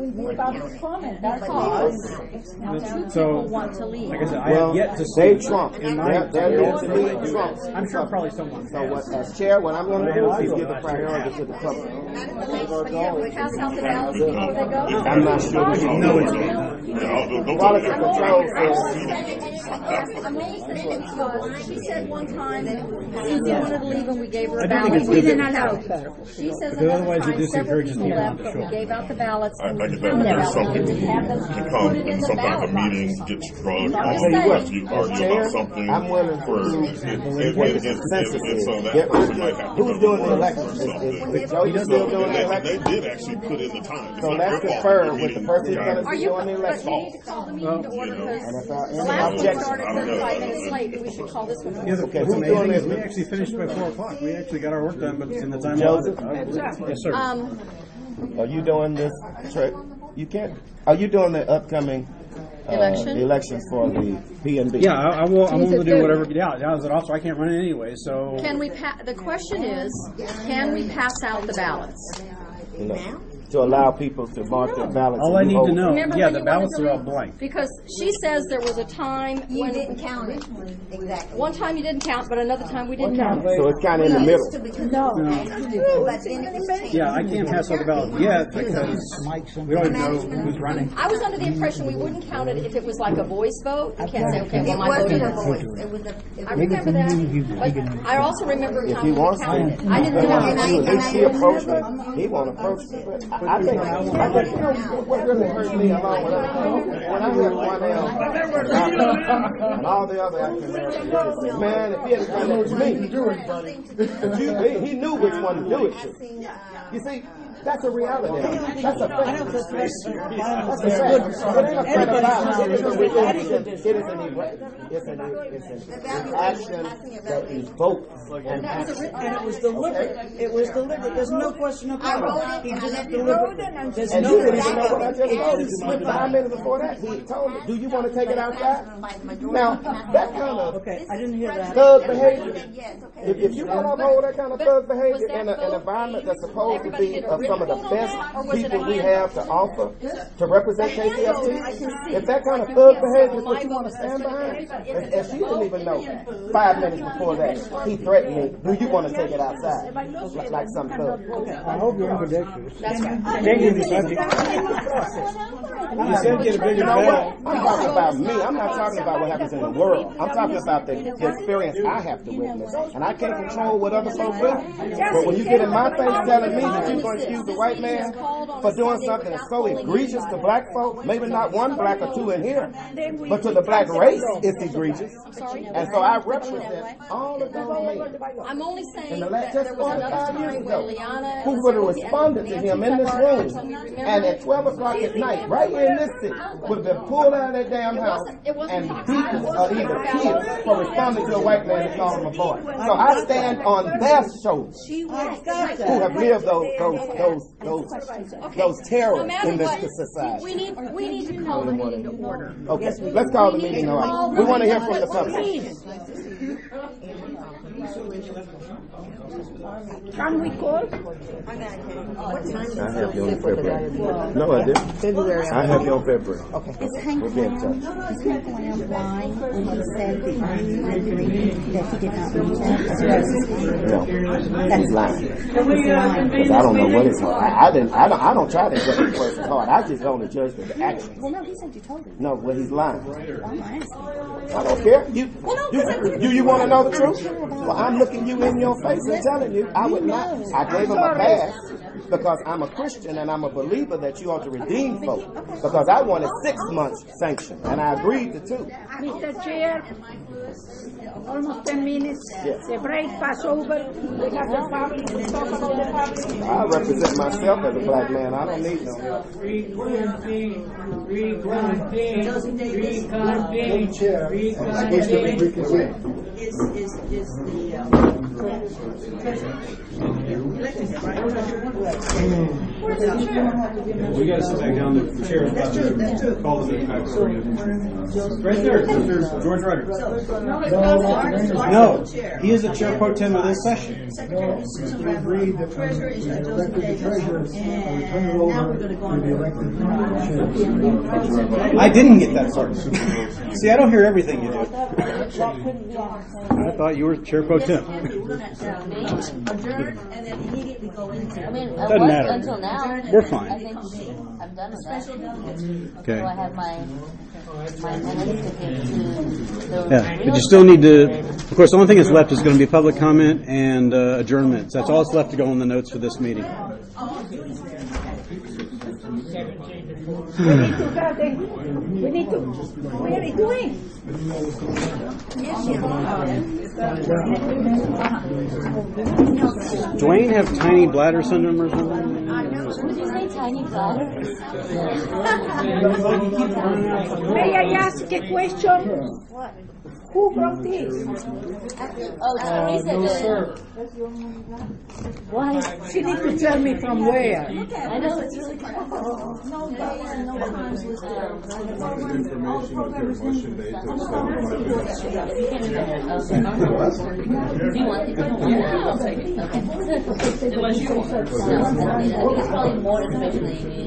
that So, want to leave. like I said, I well, have yet to see. they Trump. In my They're, they're going to be Trump. I'm sure probably someone. So what, as chair, what I'm going to do is give the priority to the public. Pass out the ballots before they go. I'm not sure. No, it's Quality control I'm amazed that it was. She said one time that Susie wanted to leave and we gave her a I don't think ballot. it's We good didn't that- allow. She says Because another otherwise it time just several encourages people people left, to but show we up. gave out the ballots. I, and I we get that, counted but there's out some and people we had them who can put come it in and the sometimes ballot a box. meeting gets drunk, I'll or tell you what, you argue about something I'm willing for, to it, it, it, what it, the it, consensus it, so is. that Get- person might have to Who's go doing to the work election? or Is, something. is, is Joe, you So, still doing and the they, election? they did actually put in the time. It's So not let's your fault. confer The with the meeting person who's got- going to Are be you, doing the but election. you need to call the meeting to order because And if I, the any last one objection, started thirty-five minutes late, and we should call this one. Yeah, the, Okay, what's who's amazing doing is it? we actually finished by four o'clock. We actually got our work done, but in the time Joseph? allotted. Yes, sir. Um, are you doing this? Tra- you can't. Are you doing the upcoming uh, Election? elections for the P N B? Yeah, I, I will. I'm He's willing to a do good- whatever. Yeah, as an officer, I can't run it anyway. So can we pa- the question is, can we pass out the ballots? No. To allow people to mark their ballots. all I and need vote. to know, Remember yeah, when the you ballots wanted are to all leave? blank. Because she says there was a time You when didn't count it. Exactly. one time you didn't count, but another time we didn't count. So it's kind of in the middle. No. But then it was changed. Yeah, I can't pass out the ballot yet because we don't even know who's running. I was under the impression we wouldn't count it if it was like a voice vote. You can't say, okay, It well, my vote wasn't a is. voice. It was a. It I was remember that, but I also remember a If time he when we wants to, counted it. I didn't he count wants it. to. At least he approached me. He won't approach me. I, I think. I think. You know, what really hurt me along with other when I heard one L and all the other African Americans say, man, if he had done that to me, do it, buddy. He, he knew which one to do it to. You see, that's a reality. That's a fact. That's a fact. It ain't a fact about it. It is a reaction. It is an it's an it's an action that evokes an action. And it was deliberate. It was deliberate. There's no question about it. He just deliberately road and And you didn't even know what I just told you. Five minutes before that, he told me, do you want to take it outside? Now, that kind of Okay, I didn't hear that. thug behavior, if, if you want to uphold that kind of thug behavior in a, an environment that's supposed to be of some of the best people we have to offer to represent K C F T, if that kind of thug behavior is what you want to stand behind, and, and she didn't even know, five minutes before that, he threatened me, do you want to take it outside? Like, like some thug. I hope you're ambidextrous. That's right. Changing the subject. You said get a bigger You know what? bag. I'm talking about me. I'm not talking about what happens in the world. I'm talking about the, the experience I have to witness. And I can't control what other folks do. But when you get in my face telling me that you're going to excuse the white man for doing something that's so egregious to black folk, maybe not one black or two in here, but to the black race, it's egregious. And so I represent all of those men. I'm only saying In the last that there was another forty-five time years when ago, Liana. who would have responded to him in this room, and at twelve o'clock at night, right here in this city, would have been pulled out of their damn house and beaten or either killed for responding to a white man that called him a boy. So I stand on their shoulders, who have lived those those those those those terrors in this society. We need, we need to call the meeting to order. Okay, let's call the meeting to order. We want to hear from the public. Can we call? I have you on February. No, I didn't. February. I have you on February. Okay. Is Hank We'll be in touch. Is Hank Lamb lying when he said that you agreed that he did not read that? No, he's lying. Because I don't know what his heart. I, I didn't. I don't. I don't try to judge a person's heart. I just only judge the action. Well, no, he said you told him. No, well, he's lying. I'm asking. I don't care. You, you, do you want to know the truth? Well, I'm looking you in your face and telling you I would not. I gave him a pass because I'm a Christian and I'm a believer that you ought to redeem folk. Because I wanted six months sanction and I agreed to two. Mister Chair, almost ten minutes. Yes. The break pass over. We have the public to talk about the public. I represent myself as a black man. I don't need no. Reconvene, reconvene, reconvene, Madam Chair, I wish that we reconvene. Is, is, is the, um, treasurer elected, right? Where's the chair? We gotta sit back down, the chair is about That's true, that's true. to call the meeting back. Right there, there's George Ryder. No, he is the chair pro tem of this session. Secretary Susan We agreed that Treasurer is we Joseph elected the Davis. treasurer, we turn it And now we're over gonna go to on. the elected chair. I didn't get that part. See, I don't hear everything you do. I thought you were chair pro tem. We're gonna uh, adjourn and then immediately go into. I mean, I Doesn't was matter. until now. We're fine. I think I'm done with that. Special delegates. Okay. So I have my, my minutes to get to those. Yeah, but you still need to, of course, the only thing that's left is going to be public comment and uh, adjournments. That's all that's left to go on the notes for this meeting. We need to have the, we need to, what are you doing? Dwayne have tiny bladder syndrome or something? Did you say tiny bladder? May I ask a question? Who brought this? Oh, Teresa no, did. sir. Why? She need to tell me from where. I know it's really cool. No days and no times listed. Information of their motion date to seven You can even, okay. Do you want it? No, I'll take it. Okay. Unless you want it. No, I don't need it. I think it's probably more information than you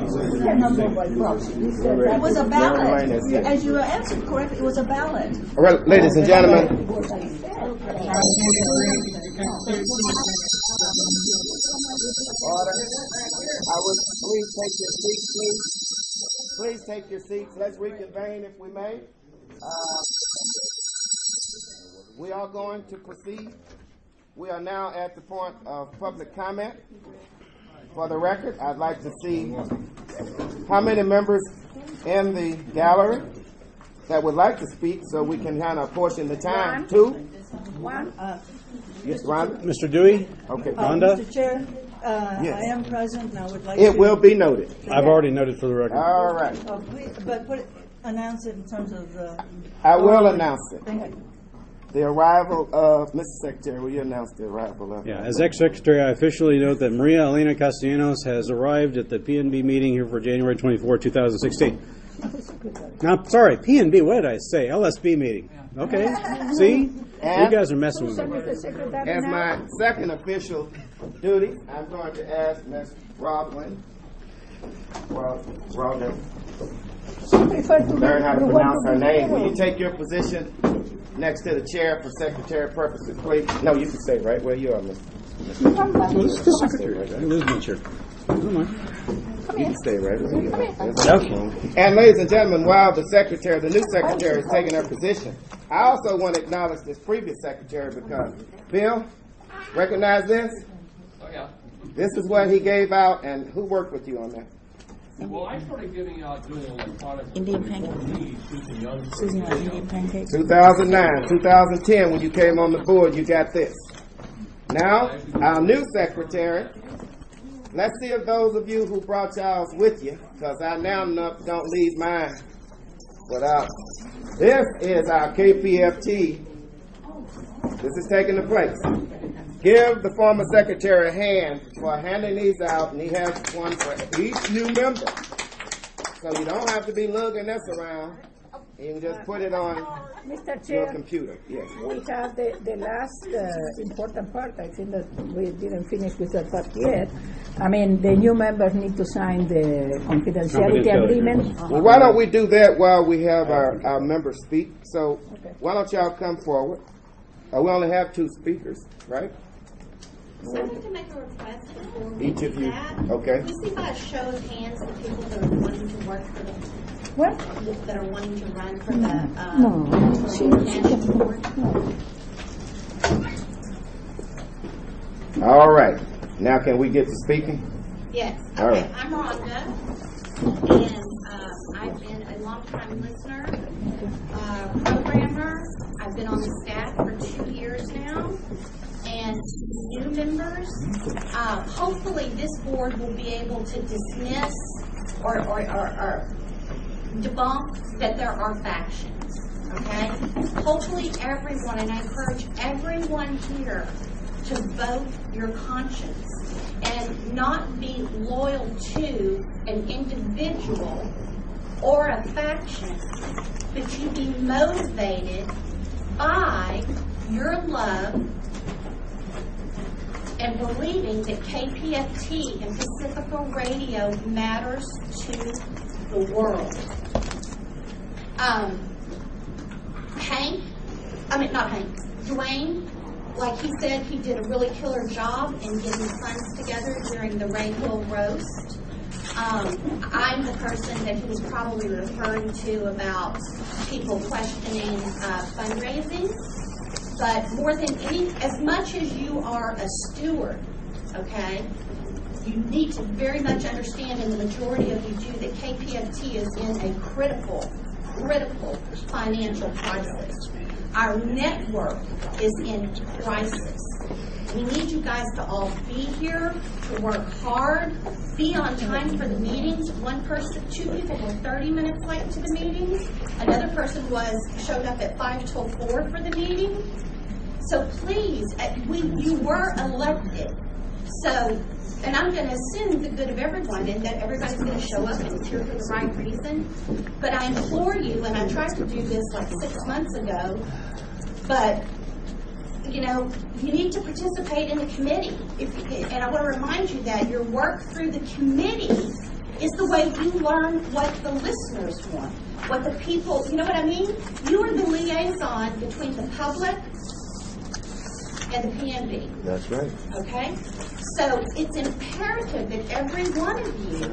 need. It was a ballot. As you answered correctly, it was a ballot. All right, ladies and gentlemen. Order. I would please take your seats, please. Please take your seats. Let's reconvene if we may. Uh, we are going to proceed. We are now at the point of public comment. For the record, I'd like to see how many members in the gallery that would like to speak so we can kind of portion the time. Two? One. Yes, Rhonda? Mister Dewey? Okay. Uh, Rhonda? Mister Chair, uh, Yes. I am present and I would like It to. will be noted. I've already noted for the record. All right. Oh, please, but put it, announce it in terms of the. I will announce it. Thank you. The arrival of, Mister Secretary, will you announce the arrival of? Yeah, as ex-secretary, I officially note that Maria Elena Castellanos has arrived at the P N B meeting here for January twenty-fourth, two thousand sixteen. No, sorry, P N B, what did I say? L S B meeting. Okay, see? And you guys are messing with me. as my second official duty, I'm going to ask Miz Rodwin, Rod, Rodwin, learn how to pronounce her name. Will you take your position next to the chair for secretary purposes, please? No, you can stay right where you are, Mister Well, this is the secretary. Right? It is my chair. Come on. You can stay right where you are. Okay. And ladies and gentlemen, while the secretary, the new secretary, is taking her position, I also want to acknowledge this previous secretary because, Bill, recognize this? Oh, yeah. This is what he gave out, and who worked with you on that? Well, I started giving out doing electronic Indian pancakes. Susan, like Indian pancakes. two thousand nine, two thousand ten, when you came on the board, you got this. Now, our new secretary, let's see if those of you who brought y'all's with you, because I now don't leave mine without. This is our K P F T. This is taking the place. Give the former secretary a hand for handing these out, and he has one for each new member. So you don't have to be lugging this around. You can just put it on Mister your Chair, computer. Yes. we have the, the last uh, important part. I think that we didn't finish with that part yet. I mean, the new members need to sign the confidentiality Confidentiality. agreement. Well, why don't we do that while we have our, our members speak? So why don't y'all come forward? Uh, we only have two speakers, right? So I'd like to make a request before Each we of do you. that. Okay. Can we see by a show of hands the people that are wanting to work for the, what? that are wanting to run for the, uh, No, for she- the she- candidate board? All right. Now can we get to speaking? Yes. All Okay. right. I'm Rhonda, and uh, I've been a longtime listener, uh, programmer. I've been on the staff for two years now. And new members, uh, hopefully this board will be able to dismiss or, or, or, or debunk that there are factions, okay? Hopefully everyone, and I encourage everyone here to vote your conscience and not be loyal to an individual or a faction, but you be motivated by your love and believing that K P F T and Pacifica Radio matters to the world. Um, Hank, I mean, not Hank, Dwayne, like he said, he did a really killer job in getting funds together during the Ray Hill roast. Um, I'm the person that he was probably referring to about people questioning uh, fundraising. But more than any, as much as you are a steward, okay, you need to very much understand, and the majority of you do, that K P F T is in a critical, critical financial crisis. Our network is in crisis. We need you guys to all be here, to work hard, be on time for the meetings. One person, two people were thirty minutes late to the meetings. Another person was showed up at five till four for the meeting. So please, uh, we you were elected. So, and I'm going to assume the good of everyone and that everybody's going to show up and is here for the right reason. But I implore you, and I tried to do this like six months ago, but you know, you need to participate in the committee. If, and I want to remind you that your work through the committee is the way you learn what the listeners want, what the people, you know what I mean? You are the liaison between the public and the P N B. That's right. Okay? So it's imperative that every one of you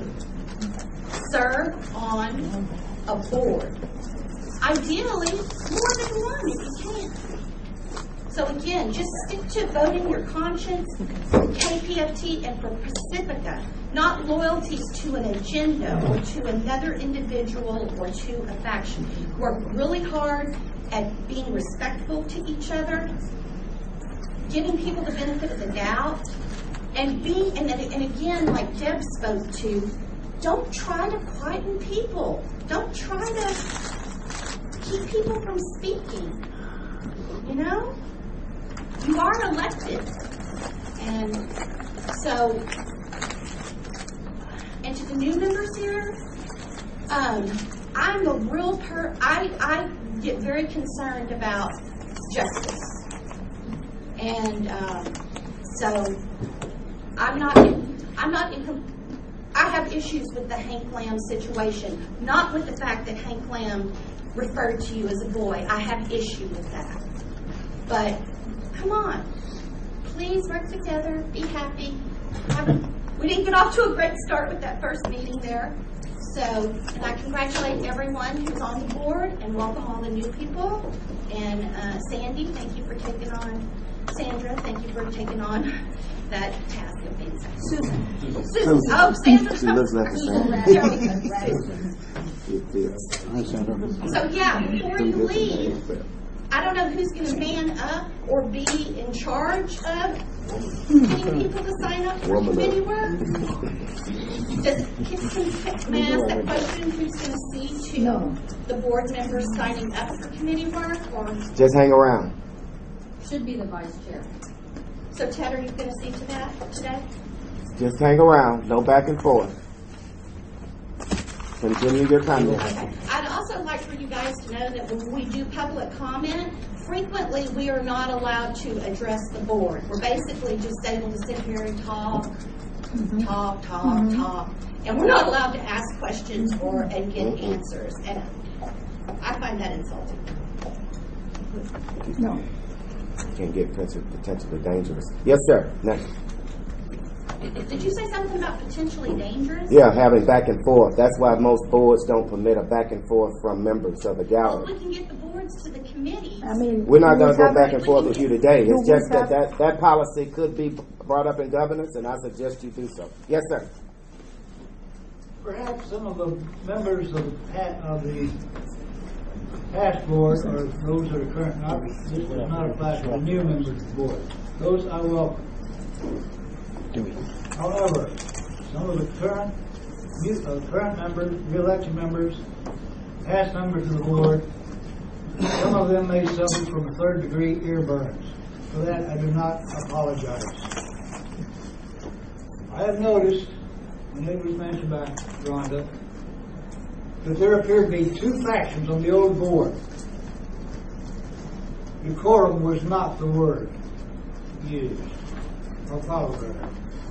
serve on a board. Ideally, more than one if you can. So again, just stick to voting your conscience for K P F T and for Pacifica, not loyalties to an agenda or to another individual or to a faction. Work really hard at being respectful to each other, giving people the benefit of the doubt, and being, and, and again, like Deb spoke to, don't try to frighten people. Don't try to keep people from speaking. You know? You are elected. And so, and to the new members here, um, I'm a real per, I, I get very concerned about justice. And um, so, I'm not, in, I'm not in, I have issues with the Hank Lamb situation, not with the fact that Hank Lamb referred to you as a boy. I have issue with that. But, come on. Please work together. Be happy. We didn't get off to a great start with that first meeting there. So, and I congratulate everyone who's on the board and welcome all the new people. And uh, Sandy, thank you for taking on, Sandra, thank you for taking on that task of being Susan. Susan. Oh, Sandra. She looks like a Sandra. So, yeah, before you leave, I don't know who's going to man up or be in charge of getting people to sign up for committee work. Does, can, can, may I ask that question? Who's going to see to no. the board members signing up for committee work? Or just hang around. Should be the vice chair. So, Ted, are you going to see to that today? Just hang around. No back and forth. Continue your comment. Okay. I'd also like for you guys to know that when we do public comment, frequently we are not allowed to address the board. We're basically just able to sit here and talk, mm-hmm. talk, talk, mm-hmm. talk, and we're not allowed to ask questions or and get mm-hmm. answers. And I find that insulting. No. Can get potentially dangerous. Yes, sir. Next. Did you say something about potentially dangerous? Yeah, having back and forth. That's why most boards don't permit a back and forth from members of the gallery. Well, we can get the boards to the committees. I mean, we're not going to go back and forth with you today. It's just that, that that policy could be brought up in governance, and I suggest you do so. Yes, sir. Perhaps some of the members of the, of the past board, or those that are current, not, this does not apply to the new members of the board. Those I welcome. However, some of the current uh, current members, re-election members, past members of the board, some of them may suffer from third degree ear burns. For that, I do not apologize. I have noticed, when it was mentioned by Rhonda, that there appear to be two factions on the old board. Decorum was not the word used. I'll follow that.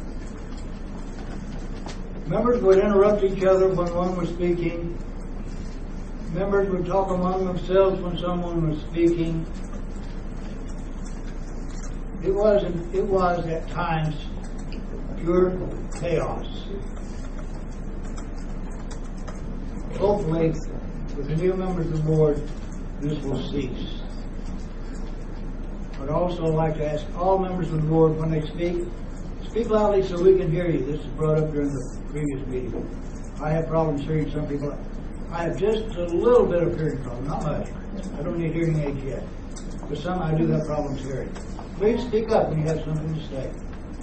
Members would interrupt each other when one was speaking. Members would talk among themselves when someone was speaking. It was, it was at times pure chaos. Hopefully, with the new members of the board, this will cease. I'd also like to ask all members of the board when they speak, speak loudly so we can hear you. This was brought up during the previous meeting. I have problems hearing some people. I have just a little bit of hearing problem, not much. I don't need hearing aids yet. But some I do have problems hearing. Please speak up when you have something to say.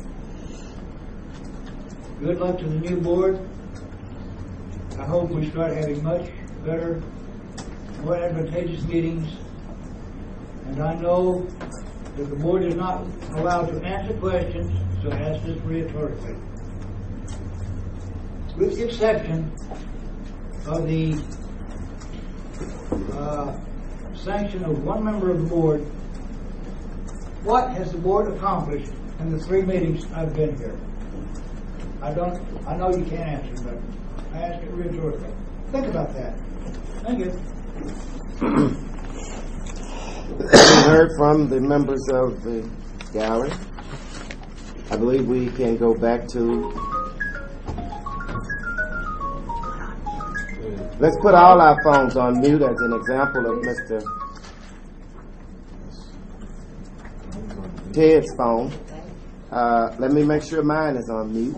Good luck to the new board. I hope we start having much better, more advantageous meetings. And I know that the board is not allowed to answer questions, so ask this rhetorically. With the exception of the uh, sanction of one member of the board, what has the board accomplished in the three meetings I've been here? I don't, I know you can't answer, but I ask it rhetorically. Think about that. Thank you. We heard from the members of the gallery. I believe we can go back to. Let's put all our phones on mute as an example of Mister Ted's phone. Uh, let me make sure mine is on mute.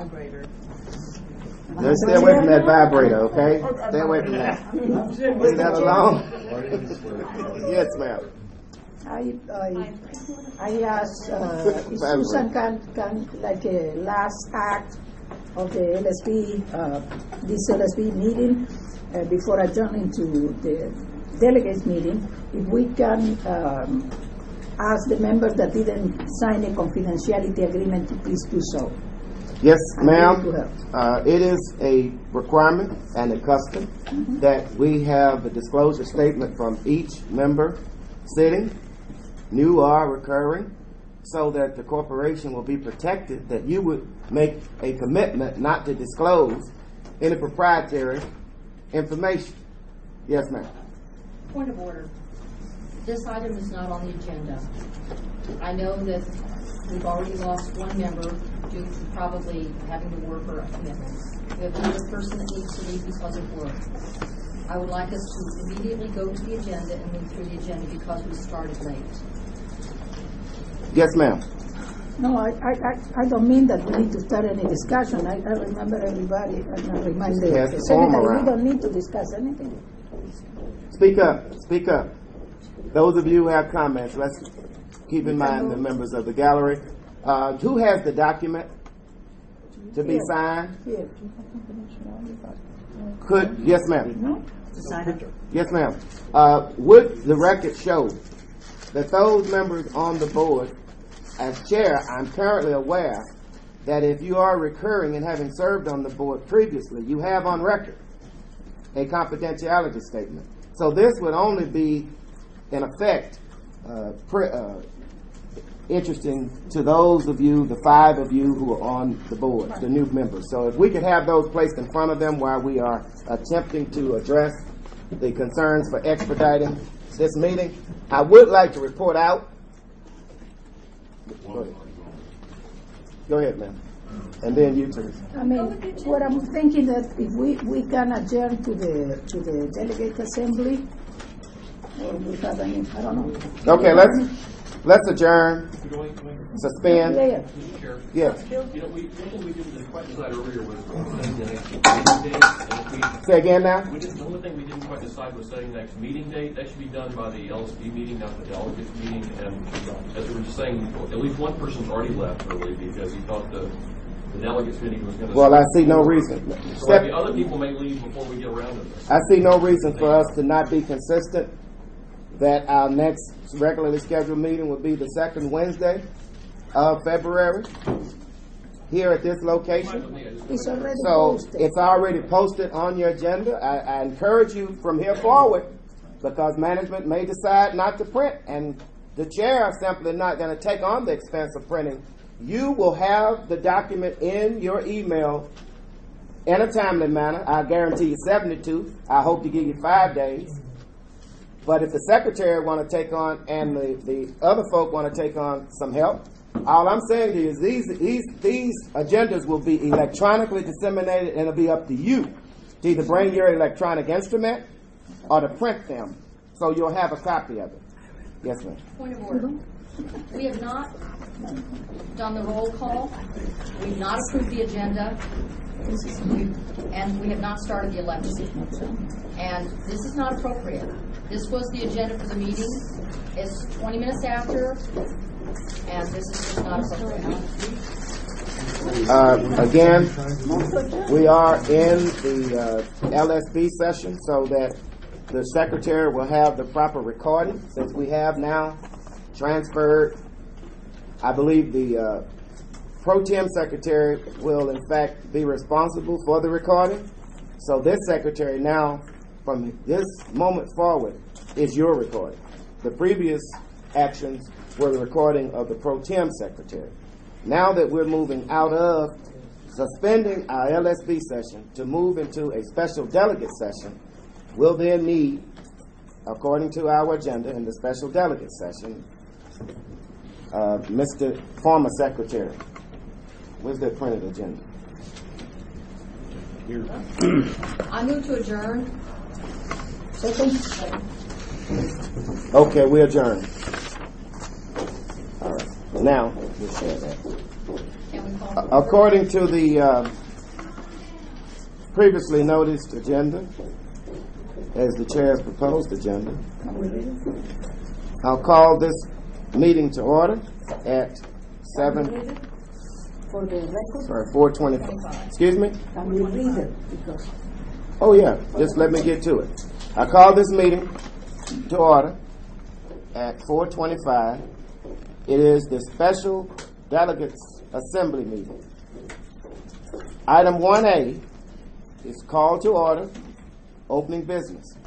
No, stay away from that vibrator, okay? Stay away from that. Leave that alone. Yes, ma'am. I I, I asked uh, if Susan can, can like a last act of the L S B, uh, this L S B meeting uh, before I turn into the delegates meeting, if we can um, ask the members that didn't sign a confidentiality agreement to please do so. Yes, I'm ma'am. willing to help. Uh, it is a requirement and a custom Mhm. that we have the disclosure statement from each member sitting, new or recurring, so that the corporation will be protected, that you would make a commitment not to disclose any proprietary information. Yes, ma'am. Point of order. This item is not on the agenda. I know that we've already lost one member due to probably having to work or commitments. We have another person that needs to leave because of work. I would like us to immediately go to the agenda and move through the agenda because we started late. Yes, ma'am. No, I, I, I- I don't mean that we need to start any discussion. I, I remember everybody, and I remind the Pass the form secretary, we around. don't need to discuss anything. Speak up. Speak up. Those of you who have comments, let's keep in mind the members of the gallery. Uh, who has the document to be Here. signed? Here. Could, yes, ma'am. No? Yes, ma'am. Uh, would the record show that those members on the board, as chair, I'm currently aware that if you are recurring and having served on the board previously, you have on record a confidentiality statement. So this would only be, in effect, uh, pre- uh, interesting to those of you, the five of you who are on the board, the new members. So if we could have those placed in front of them while we are attempting to address the concerns for expediting this meeting. I would like to report out. Go ahead, Go ahead ma'am. And then you, Teresa. I mean, what I'm thinking that if we, we can adjourn to the, to the delegate assembly, or we have any, I don't know. Okay, let's, let's adjourn, suspend. Yeah. Mister Chair? Yes. You know, we, one thing we didn't quite decide earlier was setting the next meeting date. And if we- Say again now? We didn't, the only thing we didn't quite decide was setting the next meeting date. That should be done by the L S B meeting, not the delegates meeting. And as we were just saying, at least one person's already left early because he thought the, the delegates meeting was going to. Well, I see no reason. So Step- maybe other people may leave before we get around to this. I see no reason for us to not be consistent that our next regularly scheduled meeting would be the second Wednesday of February here at this location. It's already So posted. it's already posted on your agenda. I, I encourage you from here forward, because management may decide not to print, and the chair is simply not going to take on the expense of printing. You will have the document in your email in a timely manner. I guarantee you seventy-two. I hope to give you five days. But if the secretary want to take on, and the, the other folk want to take on some help, all I'm saying to you is these, these, these agendas will be electronically disseminated, and it'll be up to you to either bring your electronic instrument or to print them, so you'll have a copy of it. Yes, ma'am. Point of order. We have not done the roll call. We've not approved the agenda. We- And we have not started the election. And this is not appropriate. This was the agenda for the meeting. It's twenty minutes after, and this is just not appropriate. Uh, again, we are in the uh, L S B session, so that the secretary will have the proper recording, since we have now transferred. I believe the uh, pro tem secretary will in fact be responsible for the recording. So this secretary now, from this moment forward, is your recording. The previous actions were the recording of the pro tem secretary. Now that we're moving out of suspending our L S B session to move into a special delegate session, we'll then need, according to our agenda in the special delegate session, uh, Mister Former Secretary. Where's that printed agenda? Here. I move to adjourn. Okay, we adjourn. All right. Now, we'll share that. Can we call for Uh, according to the uh, previously noticed agenda, as the chair's proposed agenda, I'll call this meeting to order at seven. For the record? Sorry, four twenty-five. Excuse me? Can we read it? Because Oh yeah, just let me get to it. I call this meeting to order at four twenty-five. It is the special delegates assembly meeting. Item one A is called to order, opening business.